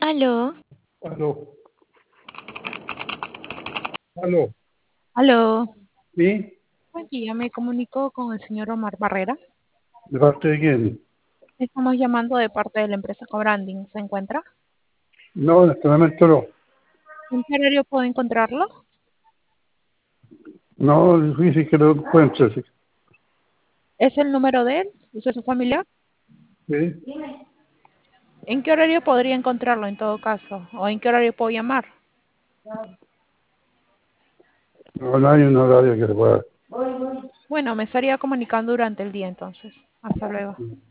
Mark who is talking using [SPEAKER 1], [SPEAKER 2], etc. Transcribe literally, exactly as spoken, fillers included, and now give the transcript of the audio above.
[SPEAKER 1] Aló,
[SPEAKER 2] Aló, aló,
[SPEAKER 1] aló.
[SPEAKER 2] ¿sí?
[SPEAKER 1] Buen día, me comunico con el señor Omar Barrera.
[SPEAKER 2] ¿De parte de quién?
[SPEAKER 1] Estamos llamando de parte de la empresa Cobranding. ¿Se encuentra?
[SPEAKER 2] No, en este momento no.
[SPEAKER 1] ¿En qué horario puedo encontrarlo?
[SPEAKER 2] No, es difícil que lo encuentre, sí.
[SPEAKER 1] ¿Es el número de él? ¿Usted es su familiar?
[SPEAKER 2] ¿Sí?
[SPEAKER 1] ¿En qué horario podría encontrarlo en todo caso? ¿O en qué horario puedo llamar?
[SPEAKER 2] No, no hay un horario que le pueda.
[SPEAKER 1] Bueno, me estaría comunicando durante el día entonces. Hasta luego.